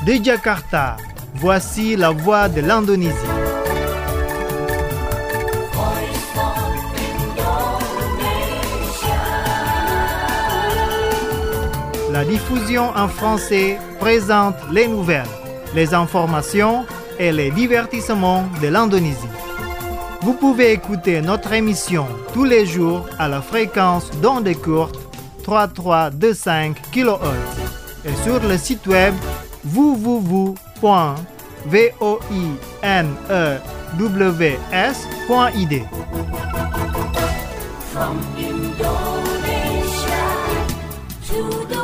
De Jakarta, voici la voix de l'Indonésie. La diffusion en français présente les nouvelles, les informations et les divertissements de l'Indonésie. Vous pouvez écouter notre émission tous les jours à la fréquence d'onde courte 3325 kHz et sur le site web www.voinews.id. From Indonesia to the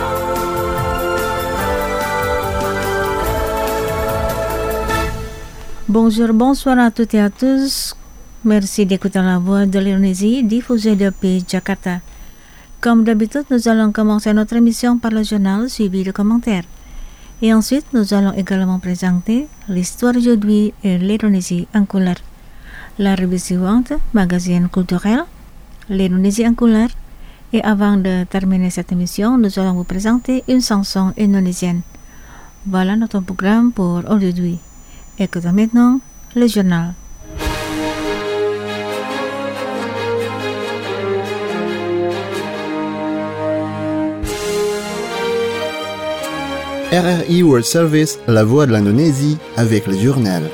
Bonjour, bonsoir à toutes et à tous. Merci d'écouter la voix de l'Indonésie diffusée depuis Jakarta. Comme d'habitude, nous allons commencer notre émission par le journal suivi de commentaires. Et ensuite, nous allons également présenter l'histoire d'aujourd'hui et l'Indonésie en couleur. La revue suivante, magazine culturel, l'Indonésie en couleur. Et avant de terminer cette émission, nous allons vous présenter une chanson indonésienne. Voilà notre programme pour aujourd'hui. Écoutons maintenant le journal. RRI World Service, la voix de l'Indonésie, avec le journal.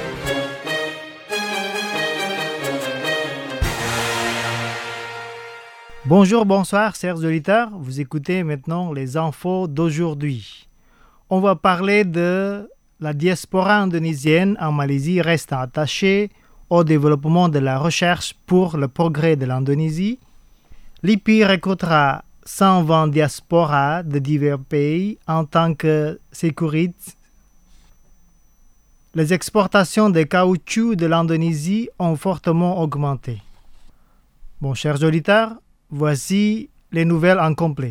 Bonjour, bonsoir, chers auditeurs. Vous écoutez maintenant les infos d'aujourd'hui. On va parler de la diaspora indonésienne en Malaisie reste attachée au développement de la recherche pour le progrès de l'Indonésie. L'IPI recrutera 120 diasporas de divers pays en tant que sécurité. Les exportations de caoutchouc de l'Indonésie ont fortement augmenté. Bon, chers auditeurs, voici les nouvelles en complet.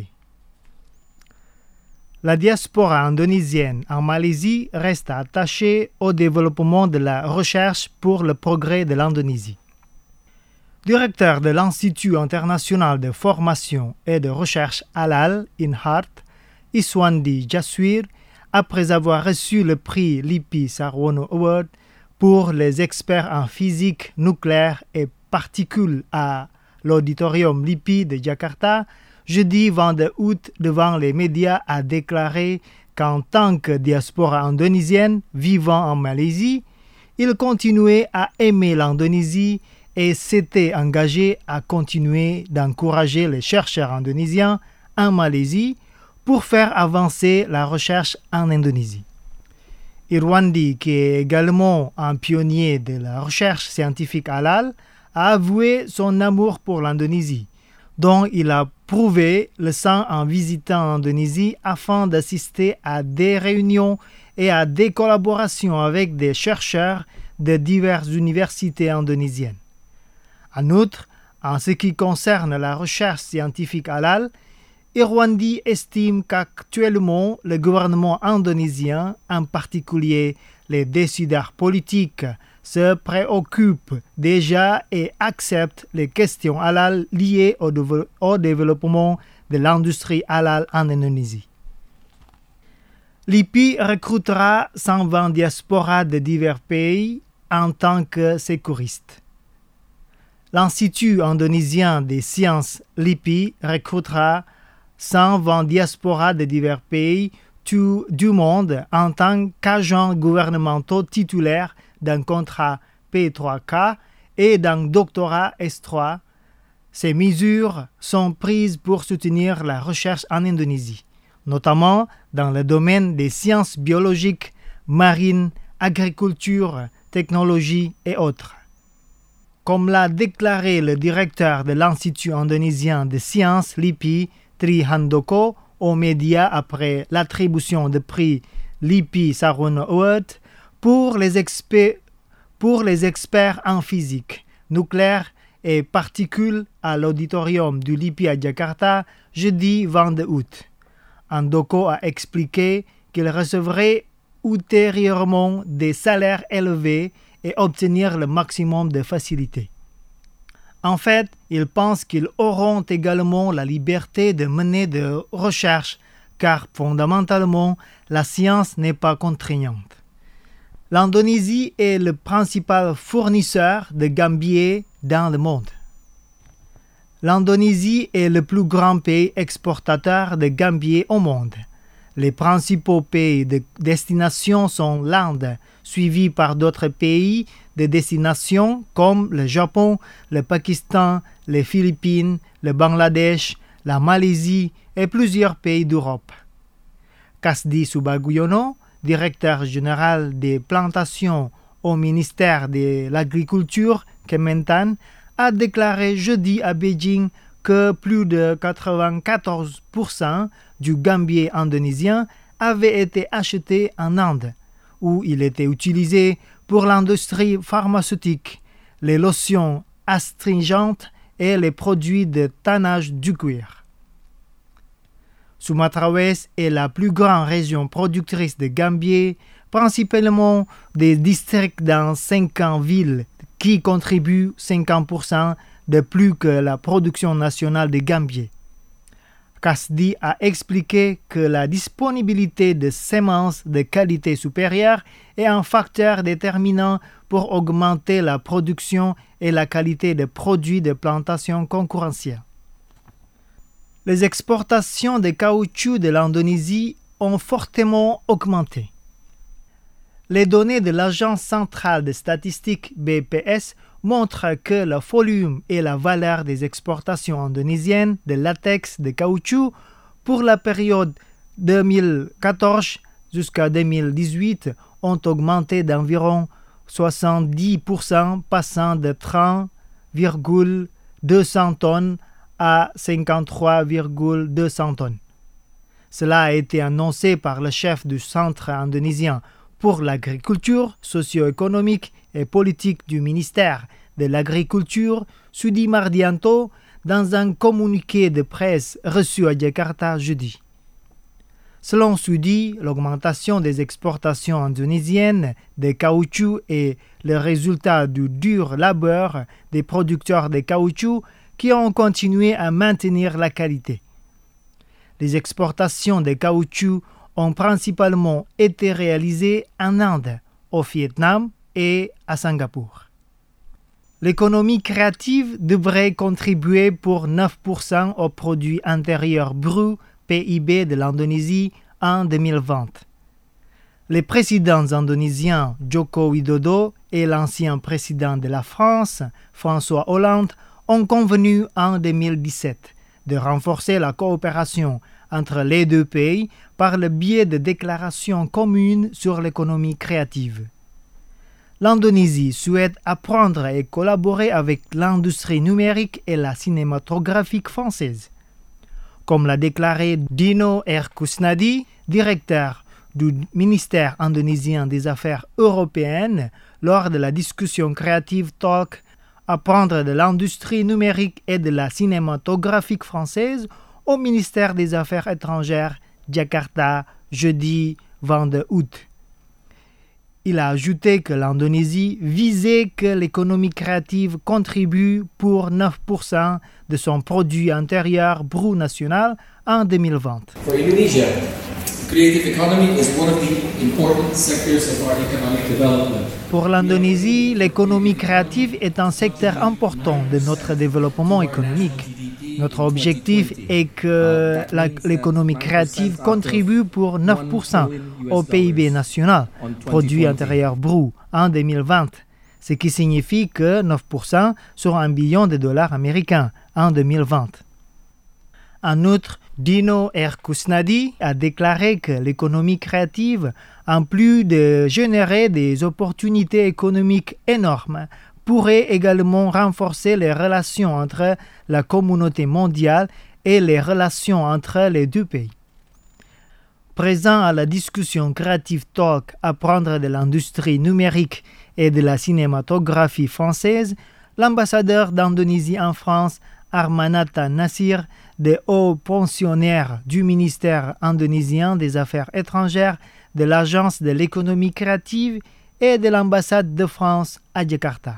La diaspora indonésienne en Malaisie reste attachée au développement de la recherche pour le progrès de l'Indonésie. Directeur de l'Institut international de formation et de recherche Halal, INHART, Iswandi Jaswir, après avoir reçu le prix LIPI Sarwono Award pour les experts en physique nucléaire et particules à l'auditorium LIPI de Jakarta, jeudi 22 août, devant les médias, a déclaré qu'en tant que diaspora indonésienne vivant en Malaisie, il continuait à aimer l'Indonésie et s'était engagé à continuer d'encourager les chercheurs indonésiens en Malaisie pour faire avancer la recherche en Indonésie. Irwandi, qui est également un pionnier de la recherche scientifique halal, a avoué son amour pour l'Indonésie, dont il a prouvé le sang en visitant l'Indonésie afin d'assister à des réunions et à des collaborations avec des chercheurs de diverses universités indonésiennes. En outre, en ce qui concerne la recherche scientifique halal, Irwandi estime qu'actuellement le gouvernement indonésien, en particulier les décideurs politiques, se préoccupe déjà et accepte les questions halal liées au développement de l'industrie halal en Indonésie. L'IPI recrutera 120 diasporas de divers pays en tant que sécuristes. L'Institut indonésien des sciences, l'IPI, recrutera 120 diasporas de divers pays du monde en tant qu'agents gouvernementaux titulaires d'un contrat P3K et d'un doctorat S3. Ces mesures sont prises pour soutenir la recherche en Indonésie, notamment dans le domaine des sciences biologiques, marines, agriculture, technologie et autres. Comme l'a déclaré le directeur de l'Institut indonésien de sciences, l'IPI, Tri Handoko, aux médias après l'attribution de prix LIPI Sarwono Award, pour les experts en physique nucléaire et particules à l'auditorium du LIPI à Jakarta, jeudi 22 août. Handoko a expliqué qu'il recevrait ultérieurement des salaires élevés et obtenir le maximum de facilités. En fait, ils pensent qu'ils auront également la liberté de mener des recherches car fondamentalement, la science n'est pas contraignante. L'Indonésie est le principal fournisseur de gambier dans le monde. L'Indonésie est le plus grand pays exportateur de gambier au monde. Les principaux pays de destination sont l'Inde, suivi par d'autres pays de destination comme le Japon, le Pakistan, les Philippines, le Bangladesh, la Malaisie et plusieurs pays d'Europe. Kasdi Subagiono, directeur général des plantations au ministère de l'Agriculture, Kementan, a déclaré jeudi à Beijing que plus de 94% du gambier indonésien avait été acheté en Inde, où il était utilisé pour l'industrie pharmaceutique, les lotions astringentes et les produits de tannage du cuir. Sumatra Ouest est la plus grande région productrice de gambier, principalement des districts dans 50 villes qui contribuent 50% de plus que la production nationale de gambier. Kasdi a expliqué que la disponibilité de semences de qualité supérieure est un facteur déterminant pour augmenter la production et la qualité des produits de plantation concurrentielle. Les exportations de caoutchouc de l'Indonésie ont fortement augmenté. Les données de l'Agence centrale de statistiques BPS montrent que le volume et la valeur des exportations indonésiennes de latex de caoutchouc pour la période 2014 jusqu'à 2018 ont augmenté d'environ 70%, passant de 30,200 tonnes à 53,200 tonnes. Cela a été annoncé par le chef du Centre indonésien pour l'agriculture socio-économique et politique du ministère de l'Agriculture, Sudi Mardianto, dans un communiqué de presse reçu à Jakarta jeudi. Selon Sudi, l'augmentation des exportations indonésiennes de caoutchouc est le résultat du dur labeur des producteurs de caoutchouc qui ont continué à maintenir la qualité. Les exportations de caoutchouc ont principalement été réalisées en Inde, au Vietnam et à Singapour. L'économie créative devrait contribuer pour 9% au produit intérieur brut PIB de l'Indonésie en 2020. Les présidents indonésiens Joko Widodo et l'ancien président de la France, François Hollande, ont convenu en 2017 de renforcer la coopération entre les deux pays par le biais de déclarations communes sur l'économie créative. L'Indonésie souhaite apprendre et collaborer avec l'industrie numérique et la cinématographie française. Comme l'a déclaré Dino Erkusnadi, directeur du ministère indonésien des Affaires européennes, lors de la discussion Creative Talk, apprendre de l'industrie numérique et de la cinématographie française au ministère des Affaires étrangères, Jakarta, jeudi 22 août. Il a ajouté que l'Indonésie visait que l'économie créative contribue pour 9% de son produit intérieur brut national en 2020. For Indonesia, the creative economy is one of the important sectors of our economic development. Pour l'Indonésie, l'économie créative est un secteur important de notre développement économique. Notre objectif est que l'économie créative contribue pour 9% au PIB national, produit intérieur brut, en 2020, ce qui signifie que 9% sur $1 billion américains en 2020. En outre, Dino Erkusnadi a déclaré que l'économie créative, en plus de générer des opportunités économiques énormes, pourrait également renforcer les relations entre la communauté mondiale et les relations entre les deux pays. Présent à la discussion Creative Talk Apprendre de l'industrie numérique et de la cinématographie française, l'ambassadeur d'Indonésie en France, Armanata Nasir, des hauts pensionnaires du ministère indonésien des Affaires étrangères, de l'Agence de l'économie créative et de l'ambassade de France à Jakarta.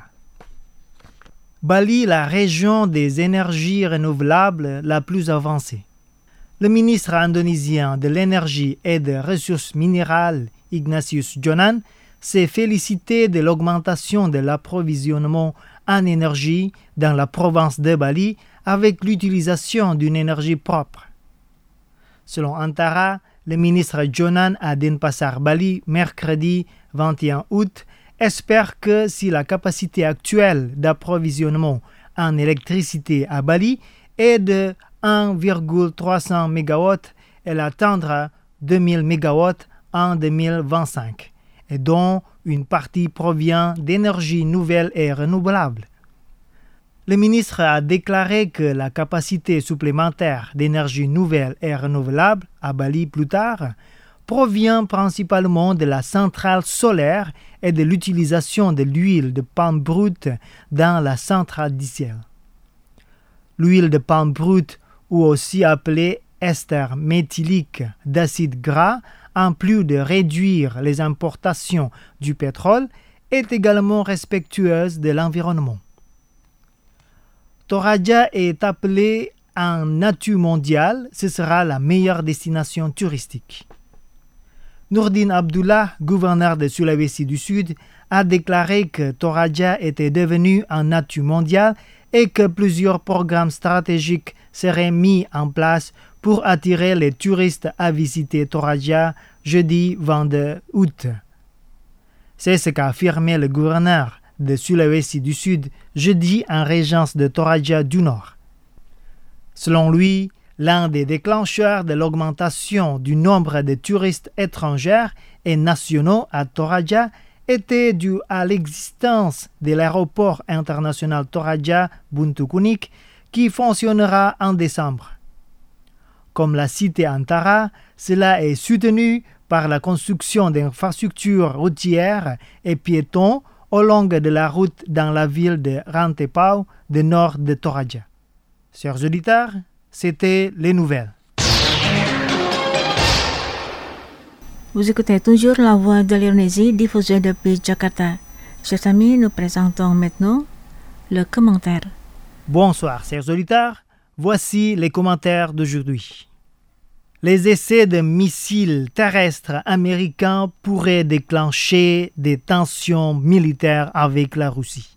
Bali, la région des énergies renouvelables la plus avancée. Le ministre indonésien de l'énergie et des ressources minérales, Ignatius Jonan, s'est félicité de l'augmentation de l'approvisionnement en énergie dans la province de Bali avec l'utilisation d'une énergie propre. Selon Antara, le ministre Jonan à Denpasar, Bali, mercredi 21 août, espère que si la capacité actuelle d'approvisionnement en électricité à Bali est de 1,300 MW, elle atteindra 2000 MW en 2025, et dont une partie provient d'énergies nouvelles et renouvelables. Le ministre a déclaré que la capacité supplémentaire d'énergie nouvelle et renouvelable à Bali plus tard provient principalement de la centrale solaire et de l'utilisation de l'huile de palme brute dans la centrale diesel. L'huile de palme brute, ou aussi appelée ester méthylique d'acide gras, en plus de réduire les importations du pétrole, est également respectueuse de l'environnement. Toraja est appelé un atout mondial, ce sera la meilleure destination touristique. Nurdin Abdullah, gouverneur de Sulawesi du Sud, a déclaré que Toraja était devenu un atout mondial et que plusieurs programmes stratégiques seraient mis en place pour attirer les touristes à visiter Toraja jeudi 22 août. C'est ce qu'a affirmé le gouverneur de Sulawesi du Sud jeudi en régence de Toraja du Nord. Selon lui, l'un des déclencheurs de l'augmentation du nombre de touristes étrangers et nationaux à Toraja était dû à l'existence de l'aéroport international Toraja Buntukunik qui fonctionnera en décembre. Comme l'a cité Antara, cela est soutenu par la construction d'infrastructures routières et piétons au long de la route dans la ville de Rantepao, de nord de Toraja. Chers auditeurs, c'était les nouvelles. Vous écoutez toujours la voix de l'Indonésie diffusée depuis Jakarta. Chers amis, nous présentons maintenant le commentaire. Bonsoir, chers auditeurs. Voici les commentaires d'aujourd'hui. Les essais de missiles terrestres américains pourraient déclencher des tensions militaires avec la Russie.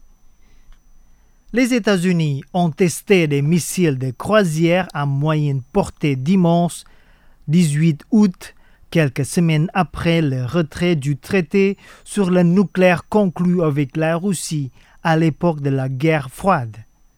Les États-Unis ont testé des missiles de croisière à moyenne portée dimanche 18 août, quelques semaines après le retrait du traité sur le nucléaire conclu avec la Russie à l'époque de la guerre froide.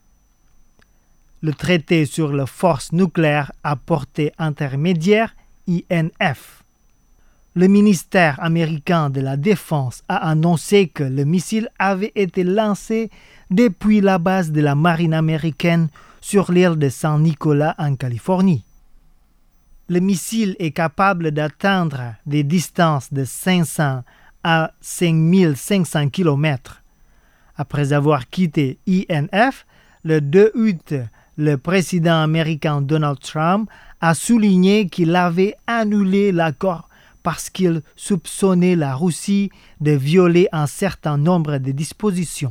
Le traité sur les forces nucléaires à portée intermédiaire, INF. Le ministère américain de la Défense a annoncé que le missile avait été lancé depuis la base de la marine américaine sur l'île de San Nicolas en Californie. Le missile est capable d'atteindre des distances de 500 à 5500 km. Après avoir quitté INF, le 2 août, le président américain Donald Trump a souligné qu'il avait annulé l'accord parce qu'il soupçonnait la Russie de violer un certain nombre de dispositions.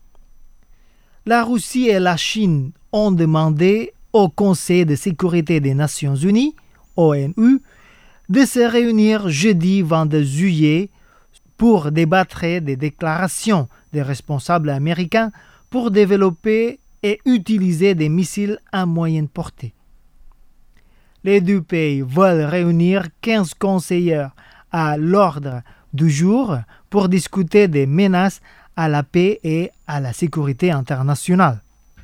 La Russie et la Chine ont demandé au Conseil de sécurité des Nations Unies, ONU, de se réunir jeudi 22 juillet pour débattre des déclarations des responsables américains pour développer et utiliser des missiles à moyenne portée. Les deux pays veulent réunir 15 conseillers à l'ordre du jour pour discuter des menaces à la paix et à la sécurité internationale.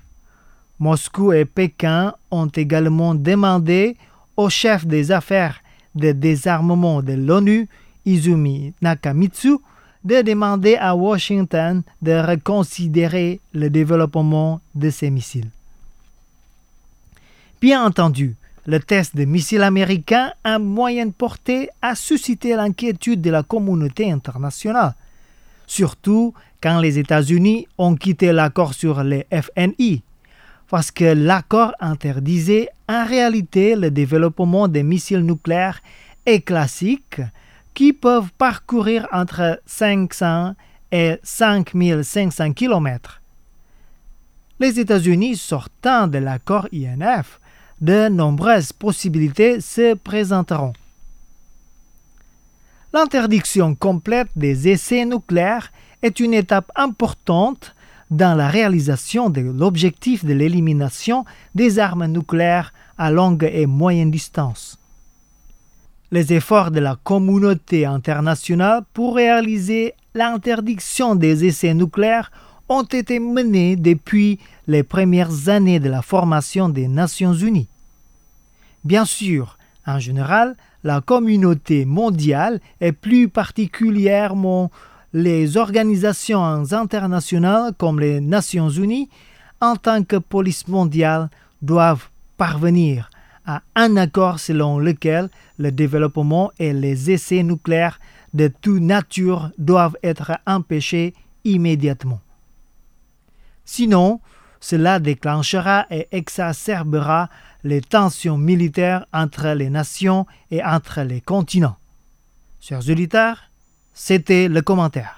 Moscou et Pékin ont également demandé au chef des affaires de désarmement de l'ONU, Izumi Nakamitsu, de demander à Washington de reconsidérer le développement de ces missiles. Bien entendu, le test de missiles américains à moyenne portée a suscité l'inquiétude de la communauté internationale, surtout quand les États-Unis ont quitté l'accord sur les FNI, parce que l'accord interdisait en réalité le développement des missiles nucléaires et classiques qui peuvent parcourir entre 500 et 5500 km. Les États-Unis sortant de l'accord INF de nombreuses possibilités se présenteront. L'interdiction complète des essais nucléaires est une étape importante dans la réalisation de l'objectif de l'élimination des armes nucléaires à longue et moyenne distance. Les efforts de la communauté internationale pour réaliser l'interdiction des essais nucléaires ont été menés depuis les premières années de la formation des Nations Unies. Bien sûr, en général, la communauté mondiale et plus particulièrement les organisations internationales comme les Nations Unies, en tant que police mondiale, doivent parvenir à un accord selon lequel le développement et les essais nucléaires de toute nature doivent être empêchés immédiatement. Sinon, cela déclenchera et exacerbera les tensions militaires entre les nations et entre les continents. Chers auditeurs, c'était le commentaire.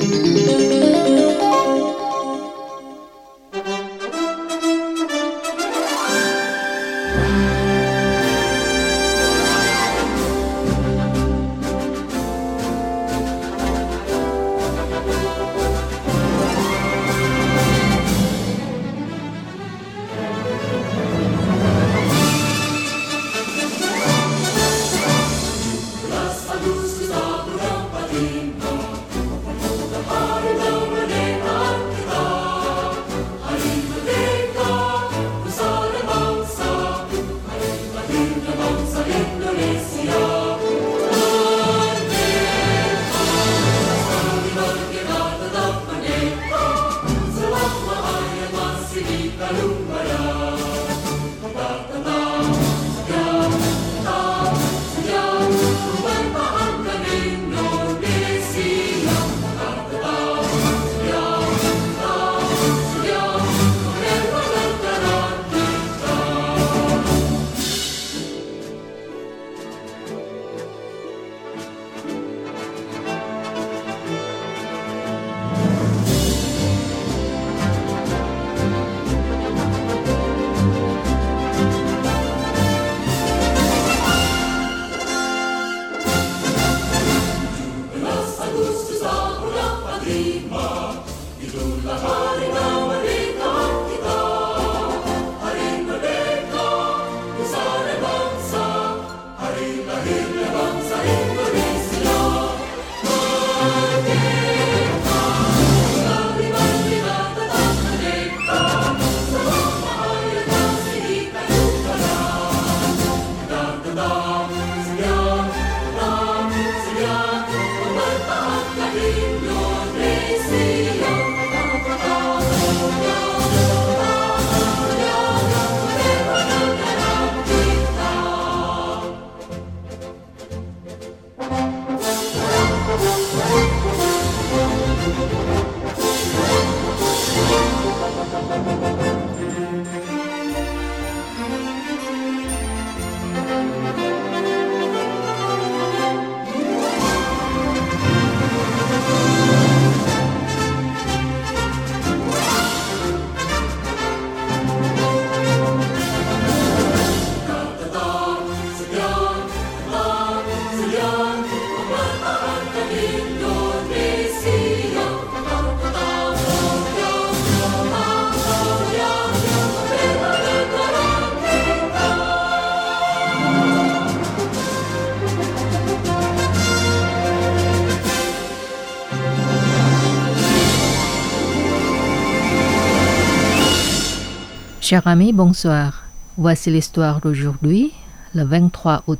Chers amis, bonsoir. Voici l'histoire d'aujourd'hui, le 23 août.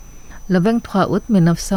Le 23 août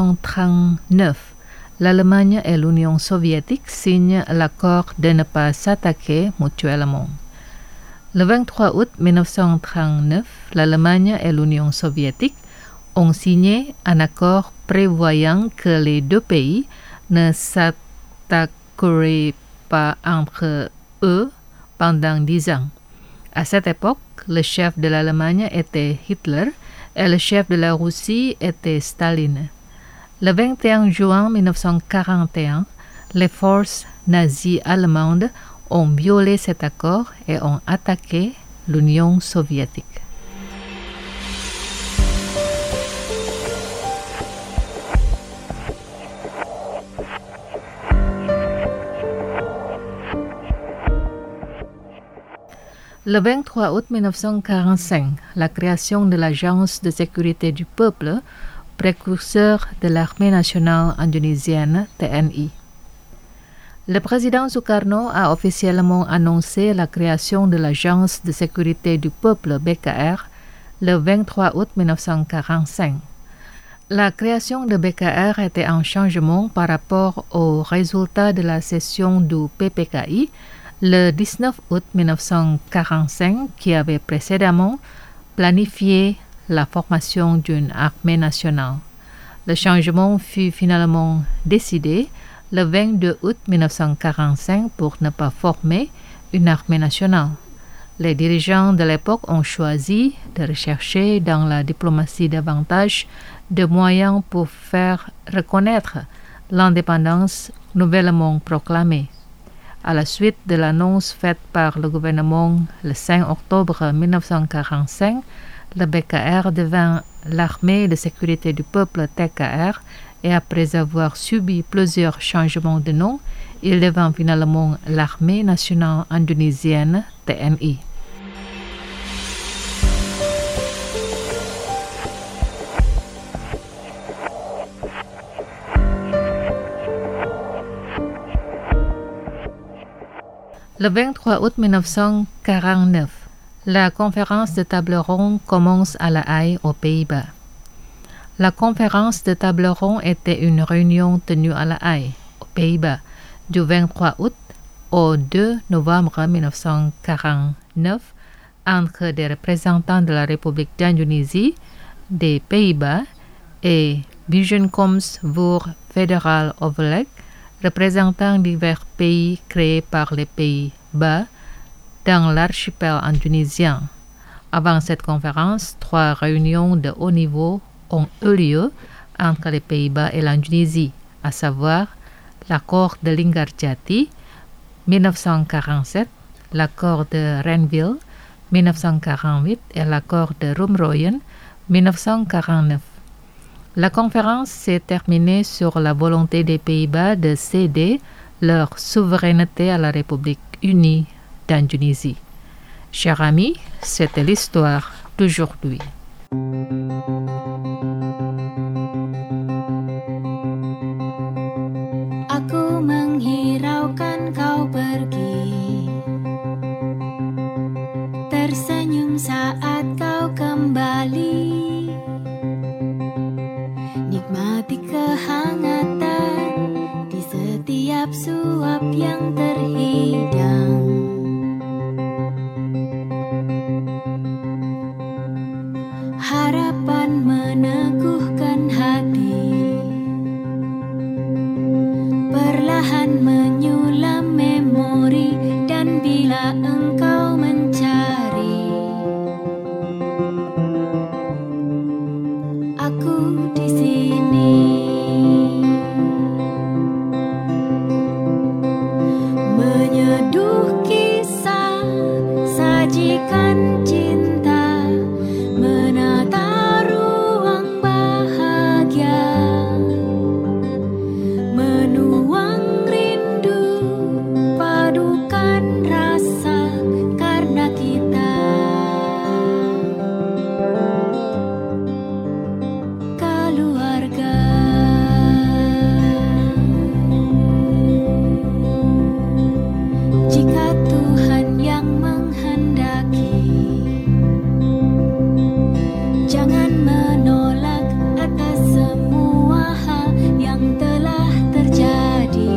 1939, l'Allemagne et l'Union soviétique signent l'accord de ne pas s'attaquer mutuellement. Le 23 août 1939, l'Allemagne et l'Union soviétique ont signé un accord prévoyant que les deux pays ne s'attaqueraient pas entre eux pendant 10 ans. À cette époque, le chef de l'Allemagne était Hitler et le chef de la Russie était Staline. Le 21 juin 1941, les forces nazies allemandes ont violé cet accord et ont attaqué l'Union soviétique. Le 23 août 1945, la création de l'Agence de sécurité du peuple, précurseur de l'armée nationale indonésienne TNI. Le président Sukarno a officiellement annoncé la création de l'Agence de sécurité du peuple BKR le 23 août 1945. La création de BKR était un changement par rapport aux résultats de la session du PPKI le 19 août 1945 qui avait précédemment planifié la formation d'une armée nationale. Le changement fut finalement décidé le 22 août 1945 pour ne pas former une armée nationale. Les dirigeants de l'époque ont choisi de rechercher dans la diplomatie davantage de moyens pour faire reconnaître l'indépendance nouvellement proclamée. À la suite de l'annonce faite par le gouvernement le 5 octobre 1945, le BKR devint l'armée de sécurité du peuple TKR et après avoir subi plusieurs changements de nom, il devint finalement l'armée nationale indonésienne TNI. Le 23 août 1949, la conférence de table ronde commence à La Haye, aux Pays-Bas. La conférence de table ronde était une réunion tenue à La Haye, aux Pays-Bas, du 23 août au 2 novembre 1949 entre des représentants de la République d'Indonésie, des Pays-Bas et Bijeenkomst voor Federal Overleg, représentant divers pays créés par les Pays-Bas dans l'archipel indonésien. Avant cette conférence, 3 réunions de haut niveau ont eu lieu entre les Pays-Bas et l'Indonésie, à savoir l'accord de Linggarjati 1947, l'accord de Renville 1948 et l'accord de Roemroyen 1949. La conférence s'est terminée sur la volonté des Pays-Bas de céder leur souveraineté à la République unie d'Indonésie. Chers amis, c'était l'histoire d'aujourd'hui. Aku menghiraukan kau pergi, tersenyum saat kau kembali. Nikmati kehangatan di setiap suap yang terhidang. Harapan meneguhkan hati, perlahan menyulam memori, dan bila engkau mencari, aku di sini. Menyeduh kisah, sajikan cinta, menata ruang bahagia, menuang rindu, padukan rasa karena kita keluarga. Jika Tuhan yang menghendaki, jangan menolak atas semua hal yang telah terjadi,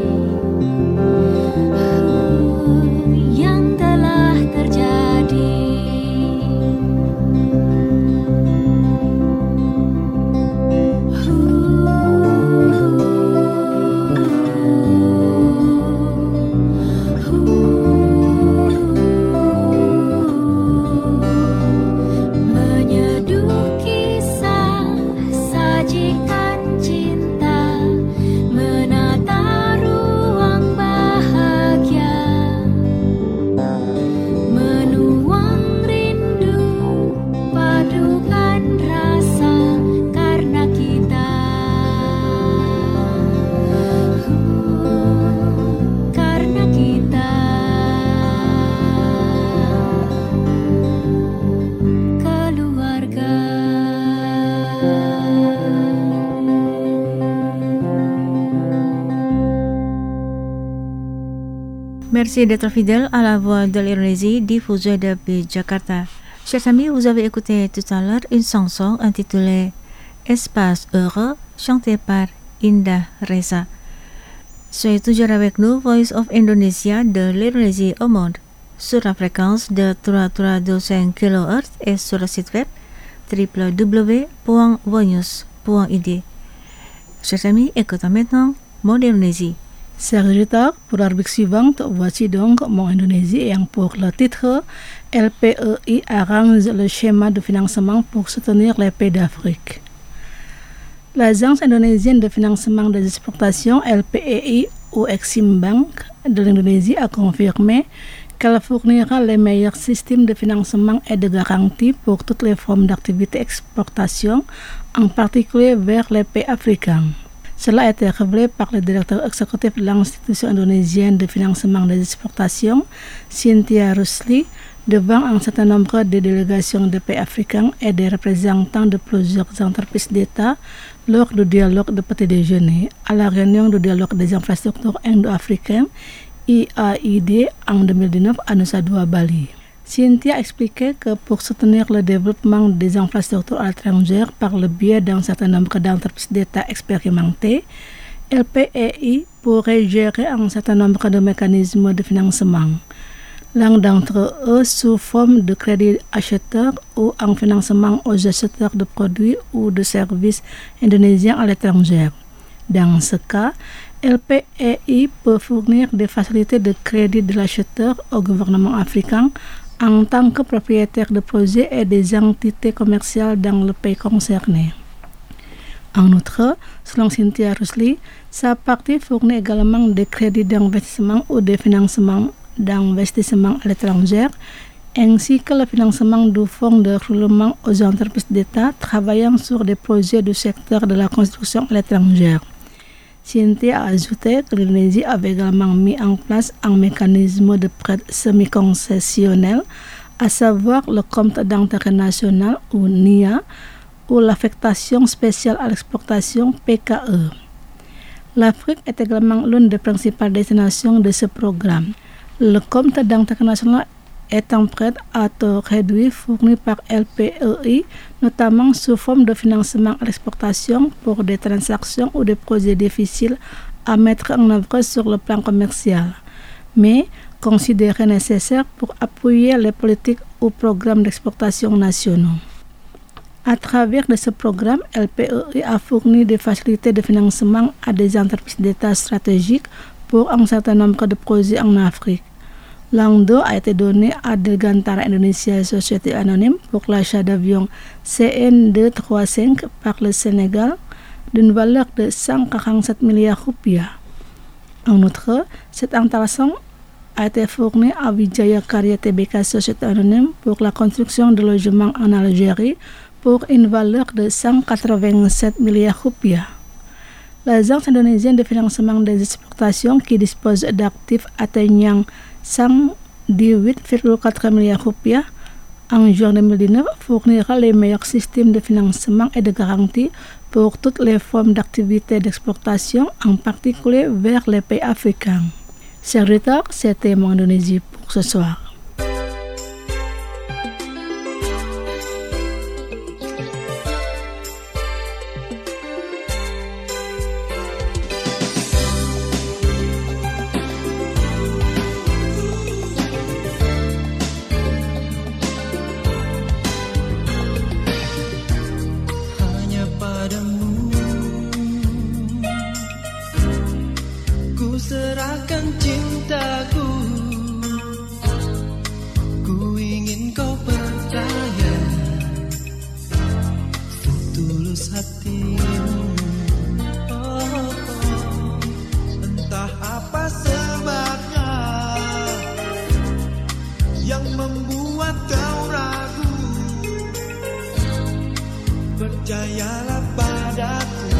yang telah terjadi. Merci d'être fidèle à la voix de l'Indonésie diffusée depuis Jakarta. Chers amis, vous avez écouté tout à l'heure une chanson intitulée Espace Heureux, chantée par Indah Reza. Soyez toujours avec nous, Voice of Indonesia de l'Indonésie au monde, sur la fréquence de 3325 kHz et sur le site web www.vonews.id. Chers amis, écoutons maintenant Mode Indonésie. Chers auditeurs, pour la rubrique suivante, voici donc Mon Indonésie et pour le titre LPEI arrange le schéma de financement pour soutenir les pays d'Afrique. L'Agence indonésienne de financement des exportations LPEI ou Exim Bank de l'Indonésie a confirmé qu'elle fournira les meilleurs systèmes de financement et de garantie pour toutes les formes d'activité exportation, en particulier vers les pays africains. Cela a été révélé par le directeur exécutif de l'Institution indonésienne de financement des exportations, Cynthia Rusli, devant un certain nombre de délégations de pays africains et des représentants de plusieurs entreprises d'État lors du dialogue de petit déjeuner à la réunion du dialogue des infrastructures indo-africaines IAID en 2019 à Nusa Dua, Bali. Cynthia a expliqué que pour soutenir le développement des infrastructures étrangères par le biais d'un certain nombre d'entreprises d'État expérimentées, LPEI pourrait gérer un certain nombre de mécanismes de financement. L'un d'entre eux sous forme de crédit acheteur ou en financement aux acheteurs de produits ou de services indonésiens à l'étranger. Dans ce cas, LPEI peut fournir des facilités de crédit de l'acheteur au gouvernement africain en tant que propriétaire de projets et des entités commerciales dans le pays concerné. En outre, selon Cynthia Rusli, sa partie fournit également des crédits d'investissement ou des financements d'investissement à l'étranger, ainsi que le financement du fonds de roulement aux entreprises d'État travaillant sur des projets du secteur de la construction à l'étranger. Cynthia a ajouté que l'Indonésie avait également mis en place un mécanisme de prêt semi-concessionnel, à savoir le compte d'intérêt national ou NIA, ou l'affectation spéciale à l'exportation PKE. L'Afrique est également l'une des principales destinations de ce programme. Le compte d'intérêt national est un prêt à taux réduit fourni par LPEI, notamment sous forme de financement à l'exportation pour des transactions ou des projets difficiles à mettre en œuvre sur le plan commercial, mais considéré nécessaire pour appuyer les politiques ou programmes d'exportation nationaux. À travers de ce programme, LPEI a fourni des facilités de financement à des entreprises d'État stratégiques pour un certain nombre de projets en Afrique. L'un d'eux a été donné à Dirgantara Indonesia Society Anonyme pour l'achat d'avions CN235 par le Sénégal d'une valeur de 147 milliards rupiah. En outre, cette intéressant a été fournie à Wijaya Karya Tbk Society Anonyme pour la construction de logements en Algérie pour une valeur de 187 milliards rupiah. L'Agence indonésienne de financement des exportations, qui dispose d'actifs atteignant 118,4 milliards rupiah en juin 2019, fournira les meilleurs systèmes de financement et de garantie pour toutes les formes d'activités d'exportation, en particulier vers les pays africains. Chers auditeurs, c'était Mon Indonésie pour ce soir. Serahkan cintaku, ku ingin kau percaya setulus hatimu. Entah apa sebabnya yang membuat kau ragu, percayalah padaku.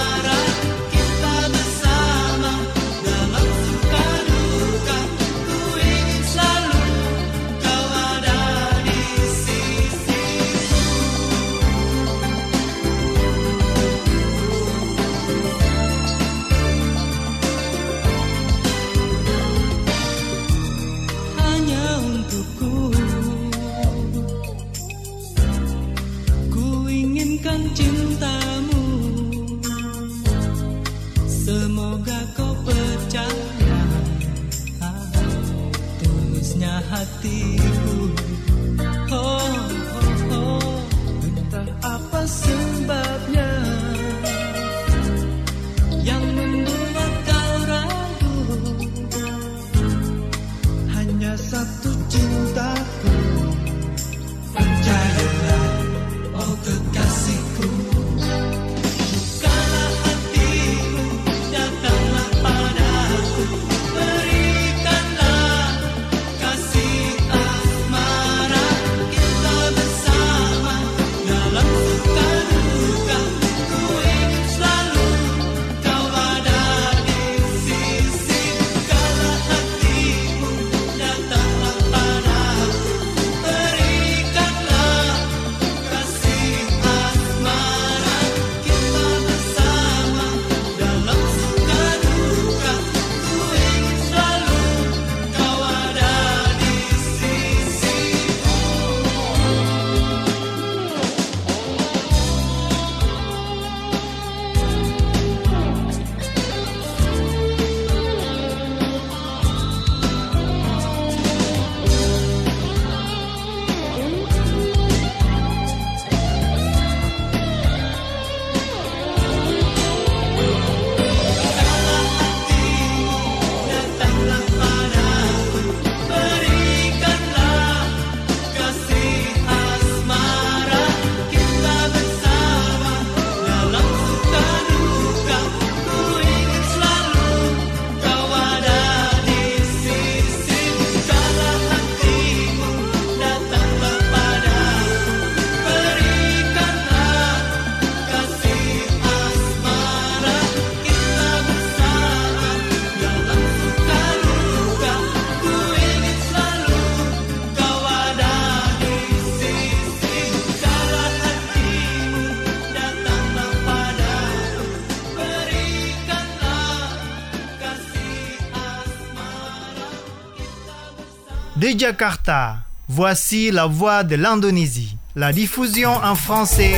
Ku laluku. Ku inginkan cintamu, semoga kau percaya tulusnya hatiku. Oh, oh, oh, entah apa sebabnya yang membuat kau ragu. Hanya satu cintaku, percayalah, oh kekasihku. Bukalah hatimu, datanglah padaku, berikanlah kasih asmara. Kita bersama dalam suka duka, ku ingin selalu kau ada di sisi. Bukalah hatimu, datanglah padaku, berikanlah kasih asmara. Kita bersama dalam suka duka, ku ingin selalu kau ada di sisiku. Datanglah padaku, berikanlah kasih asmara. Kita bersama dalam suka duka, ku ingin selalu kau ada di sisi. Bukalah hatimu, datanglah padaku, berikanlah kasih asmara. Kita bersama dalam suka duka, ku ingin selalu kau ada di sisi. Bukalah hatimu, datanglah padaku, berikanlah kasih asmara. Kita bersama. De Jakarta, voici la voix de l'Indonésie. La diffusion en français.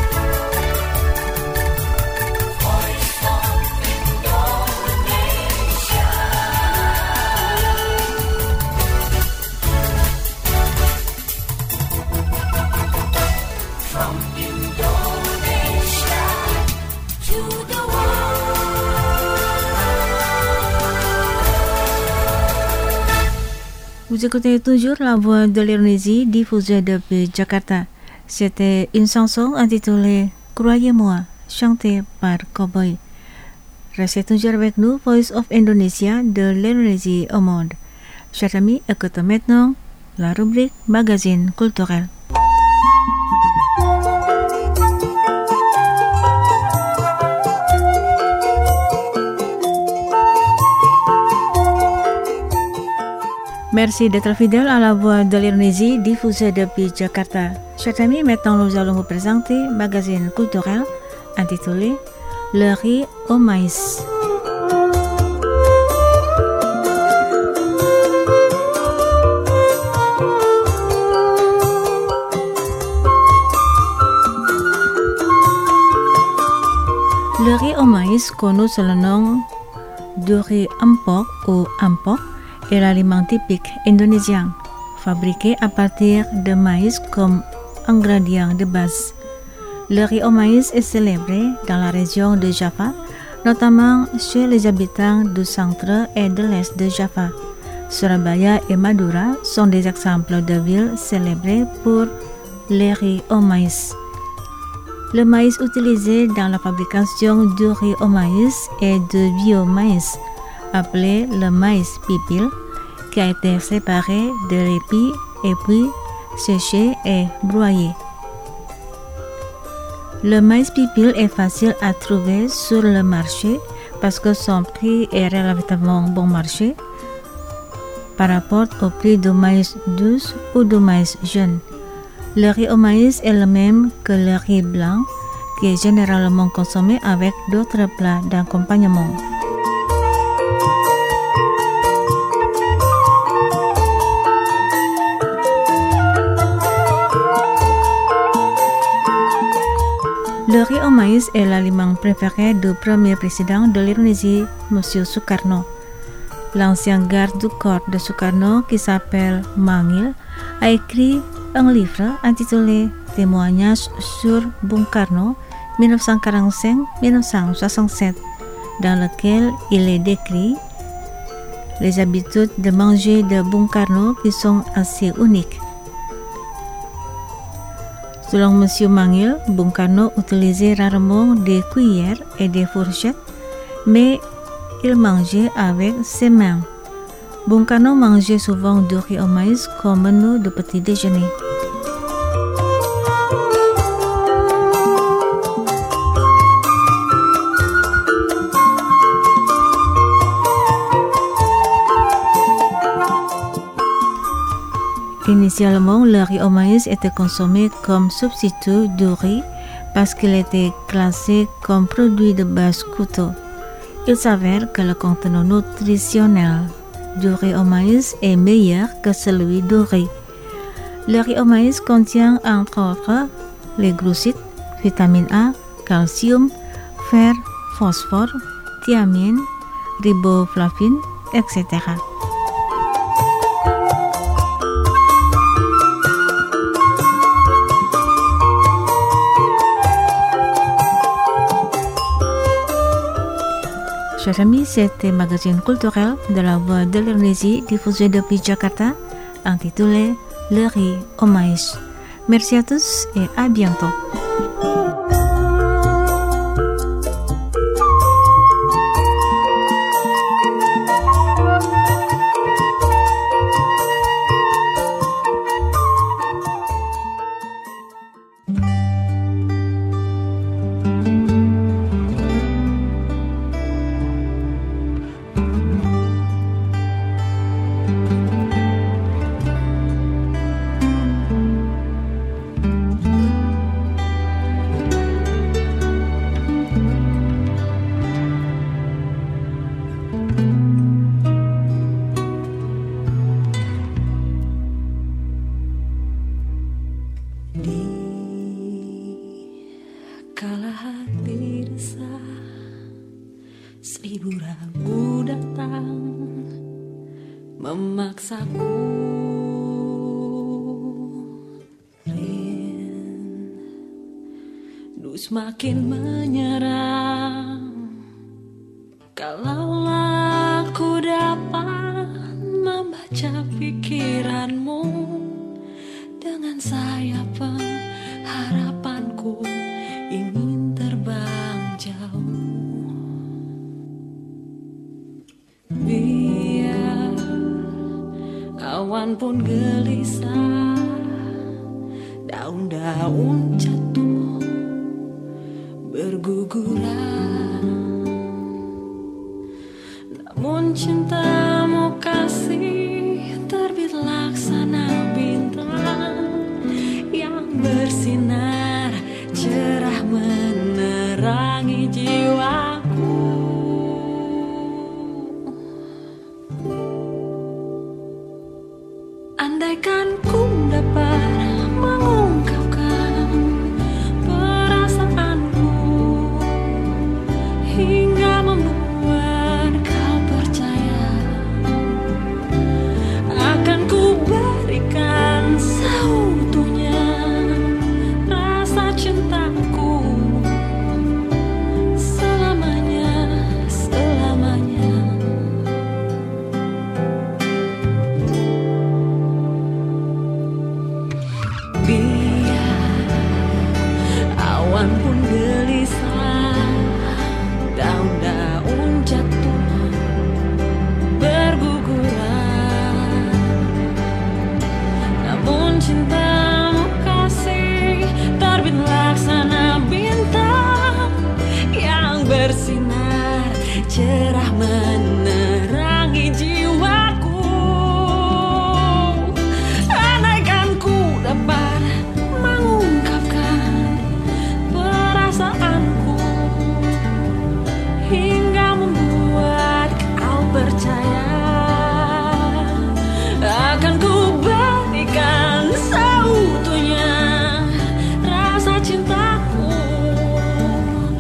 Vous écoutez toujours la voix de l'Indonésie diffusée depuis Jakarta. C'était une chanson intitulée Croyez-moi, chantée par Cowboy. Restez toujours avec nous, Voice of Indonesia de l'Indonésie au monde. Chers amis, écoutez maintenant la rubrique Magazine culturel. Merci d'être fidèle à la voix de l'Indonésie diffusée depuis Jakarta. Chers amis, maintenant nous allons vous présenter magazine culturel intitulé Le riz au maïs. Le riz au maïs, connu sous le nom de riz ampok ou ampok, est l'aliment typique indonésien, fabriqué à partir de maïs comme ingrédient de base. Le riz au maïs est célébré dans la région de Java, notamment chez les habitants du centre et de l'est de Java. Surabaya et Madura sont des exemples de villes célébrées pour le riz au maïs. Le maïs utilisé dans la fabrication du riz au maïs est de vieux maïs, appelé le maïs pipil, qui a été séparé de l'épi et puis séché et broyé. Le maïs pipil est facile à trouver sur le marché parce que son prix est relativement bon marché par rapport au prix du maïs douce ou du maïs jaune. Le riz au maïs est le même que le riz blanc, qui est généralement consommé avec d'autres plats d'accompagnement. Moïse est l'aliment préféré du premier président de l'Indonésie, M. Sukarno. L'ancien garde du corps de Sukarno, qui s'appelle Mangil, a écrit un livre intitulé Témoignages sur Bung Karno 1945-1967, dans lequel il est décrit les habitudes de manger de Bung Karno qui sont assez uniques. Selon M. Mangil, Bung Karno utilisait rarement des cuillères et des fourchettes, mais il mangeait avec ses mains. Bung Karno mangeait souvent du riz au maïs comme menu de petit déjeuner. Initialement, le riz au maïs était consommé comme substitut du riz parce qu'il était classé comme produit de basse coûteux. Il s'avère que le contenu nutritionnel du riz au maïs est meilleur que celui du riz. Le riz au maïs contient entre autres les glucides, vitamine A, calcium, fer, phosphore, thiamine, riboflavine, etc. Chers amis, c'était magazine culturel de la Voix de l'Indonésie diffusé depuis Jakarta, intitulé Le riz au maïs. Merci à tous et à bientôt. Kala hati resah, 1000 ragu datang memaksaku. Rindu semakin menyerang. Kalaulah aku dapat membaca pikiranmu dengan sayap pengharapanku ingin terbang jauh. Biar awan pun gelisah, daun-daun jatuh berguguran, namun cintamu kasih terbit laksana bintang yang bersinar cerah menerangi jiwaku. Andaikan ku dapat mengungkapkan perasaanku hingga membuat kau percaya, akan ku berikan seutuhnya rasa cintaku selamanya, selamanya. Biar awan pun gelisah, daun-daun jatuh berguguran, namun cintamu kasih terbit laksana bintang yang bersinar cerah menerangi jiwaku. Andaikan ku dapat mengungkapkan perasaanku hingga membuat kau percaya, akan ku berikan seutuhnya rasa cintaku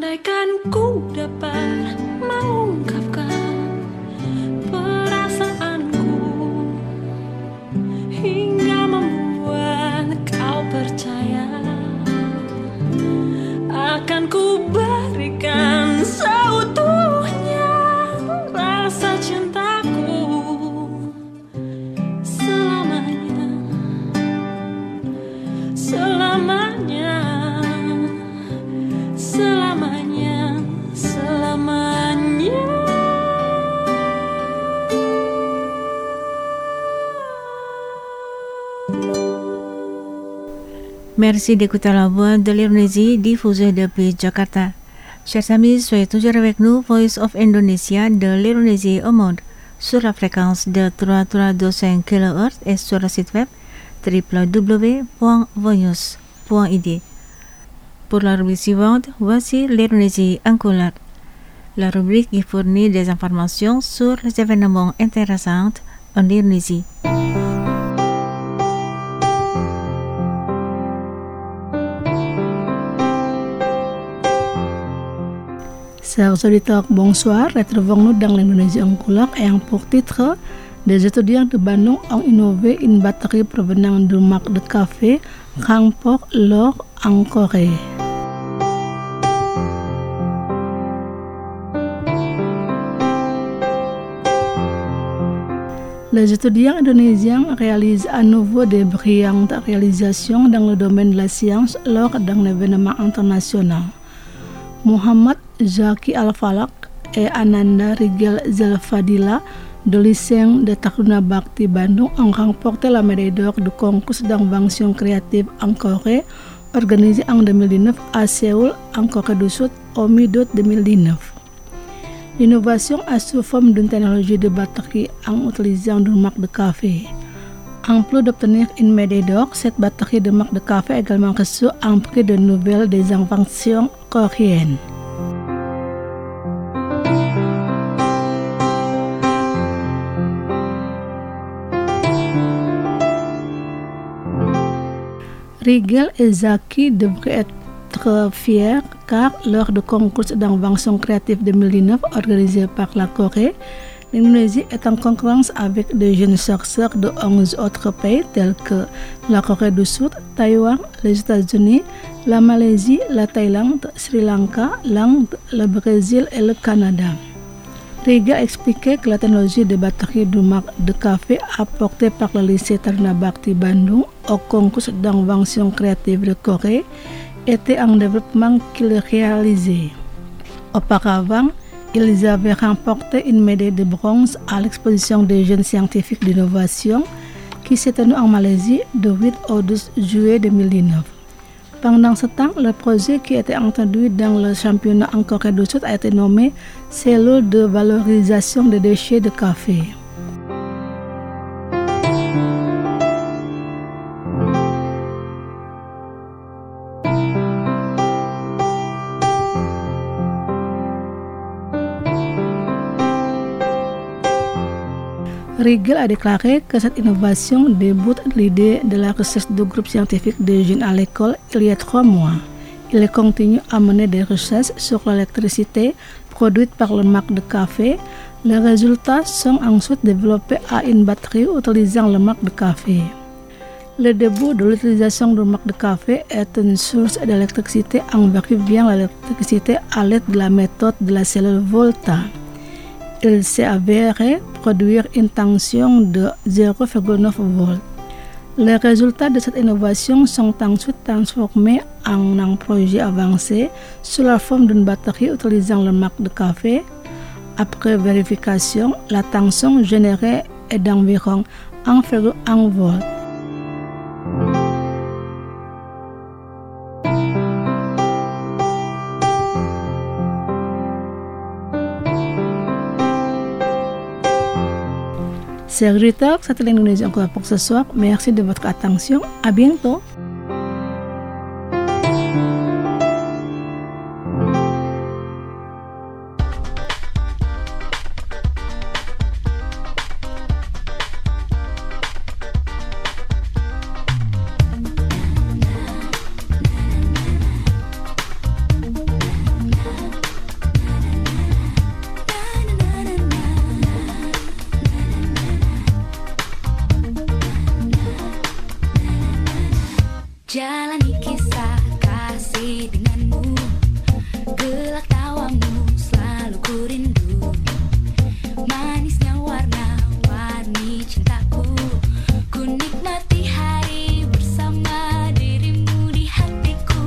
Andaikan ku dapat mengungkapkan perasaanku hingga membuat kau percaya, akan ku berikan seutuhnya rasa cintaku selamanya, selamanya, selamanya, selamanya. Merci d'écouter la voix de l'Indonésie diffusée depuis Jakarta. Chers amis, soyez toujours avec nous, Voice of Indonesia de l'Indonésie au monde, sur la fréquence de 3325 kHz et sur le site web www.voice.id. Pour la rubrique suivante, voici l'Indonésie en couleur. La rubrique qui fournit des informations sur les événements intéressants en Indonésie. Chers auditeurs, bonsoir. Retrouvons-nous dans l'Indonésie en couleur ayant pour titre des étudiants de Bandung ont innové une batterie provenant d'une marque de café Rangpok l'or en Corée. Les étudiants indonésiens réalisent à nouveau des brillantes réalisations dans le domaine de la science lors d'un événement international. Muhammad Zaki Al-Falak et Ananda Rigel Zelfadila de lycée de Taruna Bakti Bandung ont remporté la médaille d'or du concours d'invention créative en Corée organisé en 2019 à Séoul, en Corée du Sud, au mi-août 2019. L'innovation a sous forme d'une technologie de batterie en utilisant une marque de café. En plus d'obtenir une médaille d'or, cette batterie de marque de café a également reçu un prix de nouvelles des inventions coréennes. Rigel et Zaki devraient être fiers car lors du concours d'invention créative 2019 organisé par la Corée, l'Indonésie est en concurrence avec des jeunes chercheurs de 11 autres pays tels que la Corée du Sud, Taïwan, les États-Unis, la Malaisie, la Thaïlande, Sri Lanka, l'Inde, le Brésil et le Canada. Riga a expliqué que la technologie de batterie de marque de café apportée par le lycée Taruna Bakti Bandung au concours d'invention créative de Corée était un développement qu'il réalisait. Auparavant, ils avaient remporté une médaille de bronze à l'exposition des jeunes scientifiques d'innovation qui s'est tenue en Malaisie de 8 au 12 juillet 2019. Pendant ce temps, le projet qui était introduit dans le championnat en Corée du Sud a été nommé Cellule de valorisation des déchets de café. Rigel a déclaré que cette innovation débute l'idée de la recherche du groupe scientifique des jeunes à l'école il y a 3 mois. Il continue à mener des recherches sur l'électricité produite par le marque de café. Les résultats sont ensuite développés à une batterie utilisant le marque de café. Le début de l'utilisation du marque de café est une source d'électricité en vérifiant l'électricité à l'aide de la méthode de la cellule Volta. Il s'est avéré produire une tension de 0,9 volts. Les résultats de cette innovation sont ensuite transformés en un projet avancé sous la forme d'une batterie utilisant le marque de café. Après vérification, la tension générée est d'environ 1,1 volts. Chers auditeurs, c'était l'Indonésie encore pour ce soir. Merci de votre attention. À bientôt. Jalani kisah kasih denganmu, gelak tawamu selalu ku rindu. Manisnya warna-warni cintaku, ku nikmati hari bersama dirimu di hatiku.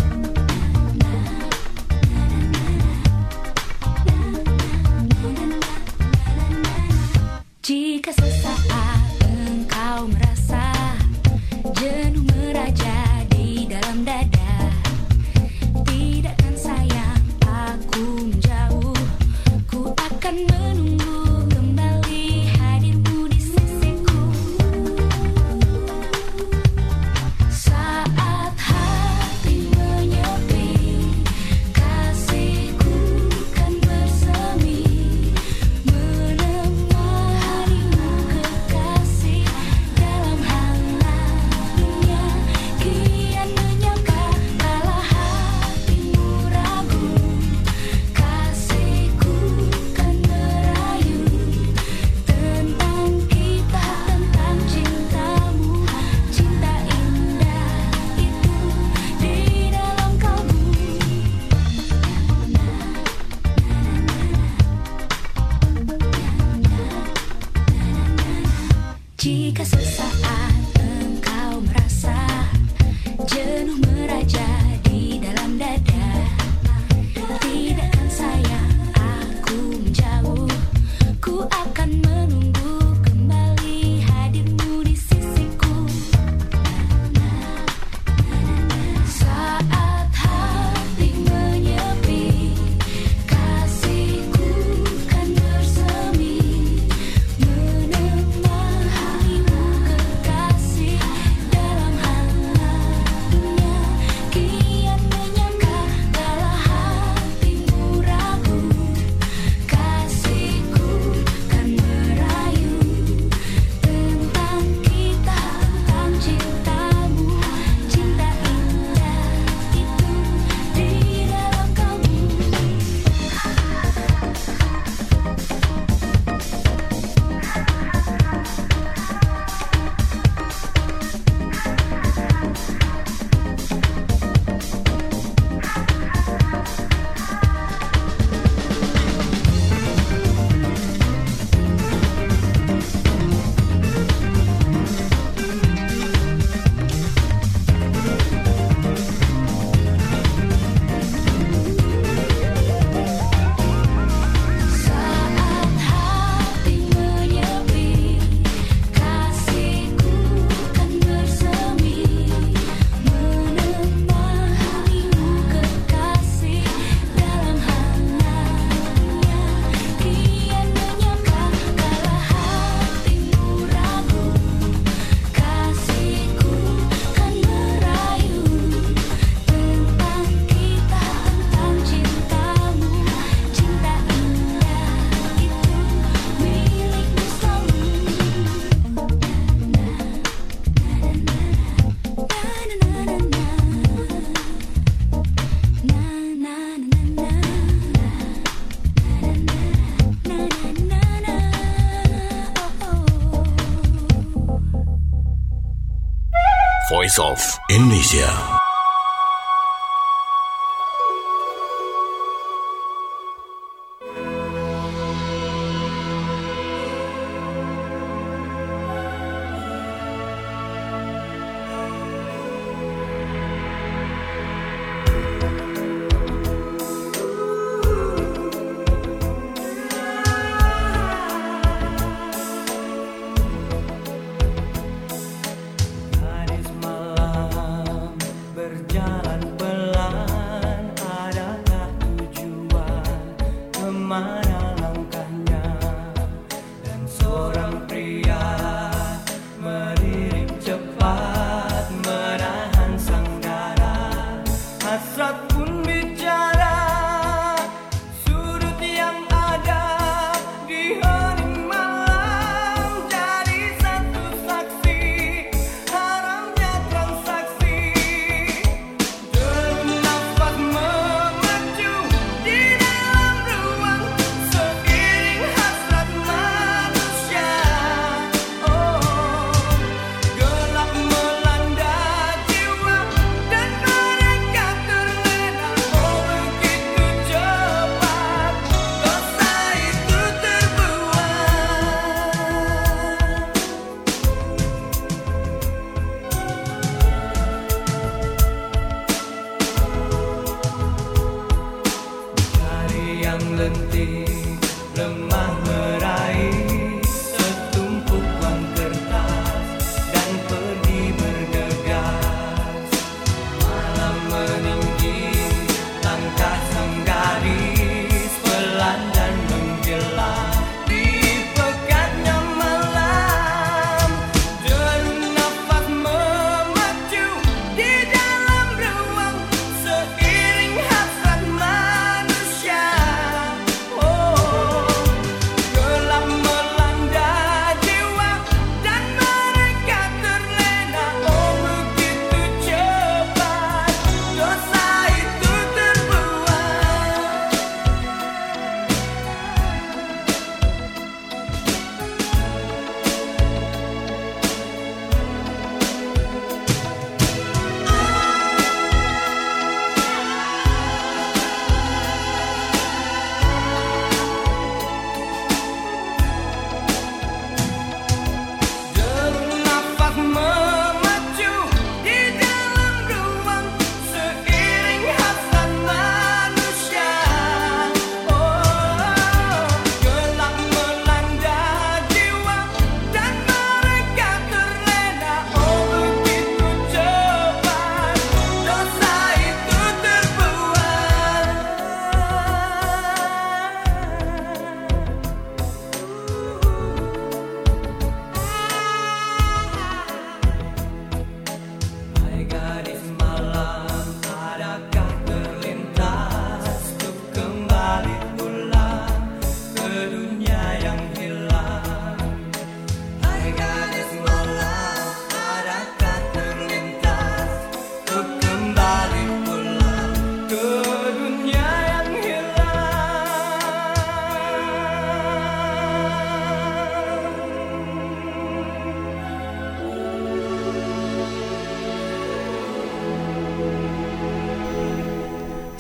Jika sesaat engkau merasa jenuh meraja di dalam dada, tidakkan sayang aku menjauh, ku akan menunggu kembali hadirmu di sisiku. Saat hati menyepi, kasihku kan bersemi, menemanimu kekasih dalam hangat dunia. Kian menyangka kala hatimu ragu, kasihku kan merayu tentang kita, tentang cintamu, cinta indah itu di dalam kalbu. Jika sesaat engkau merasa jenuh meraja di dalam dada, tidakkan sayang aku menjauh, ku akan menunggu kembali hadirmu di sisiku. Saat hati menyepi, kasihku kan bersemi, menemanimu kekasih dalam hangat dunia. Kian menyangka kala hatimu ragu, kasihku kan merayu tentang kita, tentang cintamu, cinta indah itu di dalam kalbu. Saat hati menyepi, kasihku kan bersemi, menemanimu kekasih dalam hangat dunia. Kian menyangka kala hatimu ragu, kasihku kan merayu tentang kita, tentang cintamu, cinta indah itu milikmu selalu. Voice of Indonesia. Gadis malam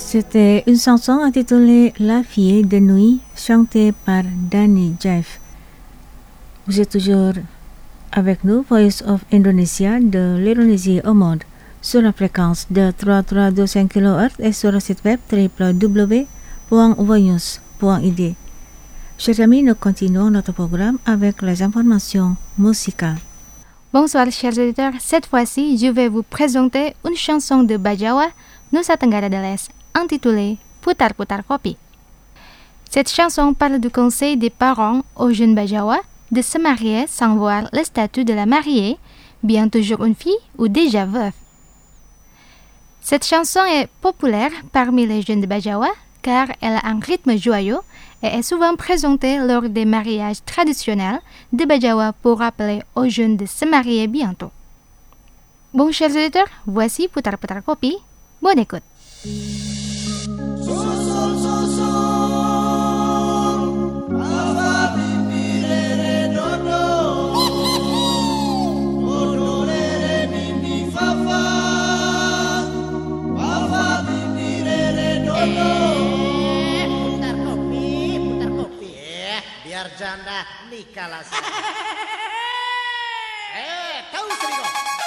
C'était une chanson intitulée La fille de nuit, chantée par Danny Jeff. Vous êtes toujours avec nous, Voice of Indonesia de l'Indonésie au monde, sur la fréquence de 3325 kHz et sur le site web www.voinews.id. Chers amis, nous continuons notre programme avec les informations musicales. Bonsoir chers auditeurs, cette fois-ci je vais vous présenter une chanson de Bajawa, Nusa Tenggara de l'Est, intitulée Putar Putar Kopi. Cette chanson parle du conseil des parents aux jeunes Bajawa de se marier sans voir le statut de la mariée, bien toujours une fille ou déjà veuve. Cette chanson est populaire parmi les jeunes de Bajawa car elle a un rythme joyeux et est souvent présentée lors des mariages traditionnels de Bajawa pour rappeler aux jeunes de se marier bientôt. Bon chers auditeurs, voici Putar Putar Kopi. Bonne écoute. Biar janda nikah lah saja. Tahu serigo.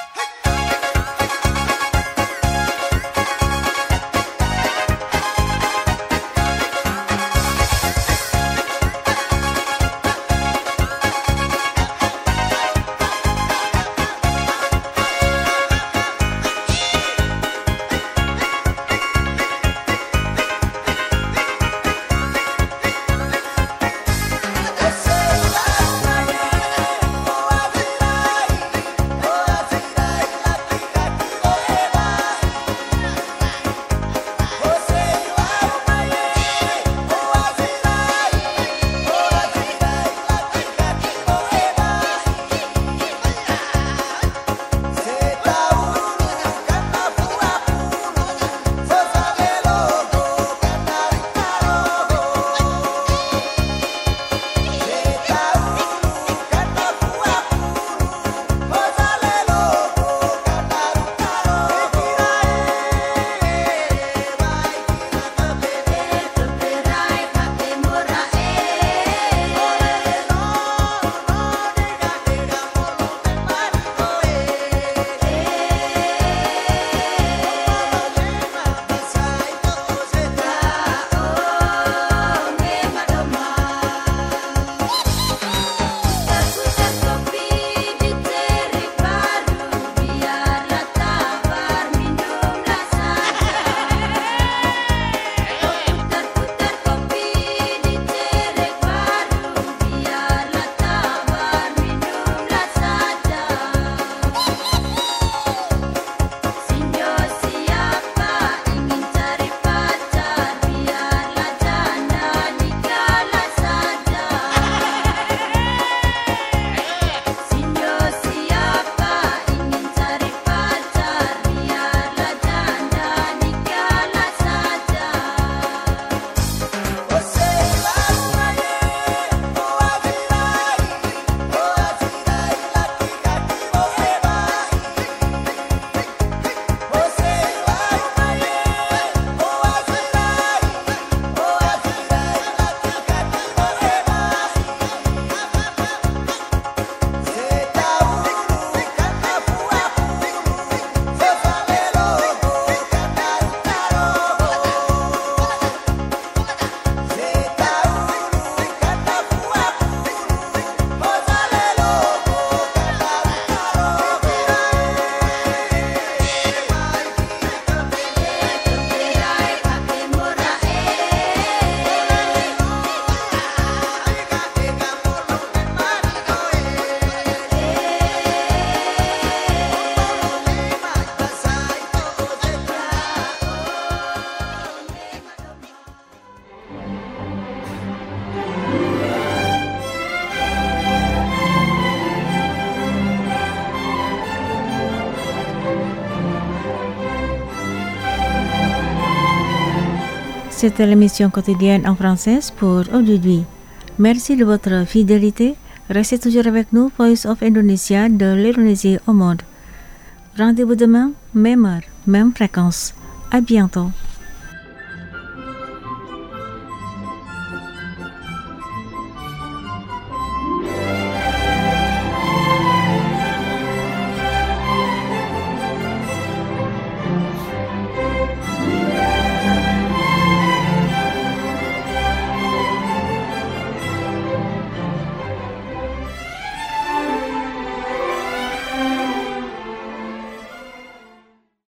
C'était l'émission quotidienne en français pour aujourd'hui. Merci de votre fidélité. Restez toujours avec nous, Voice of Indonesia de l'Indonésie au monde. Rendez-vous demain, même heure, même fréquence. À bientôt.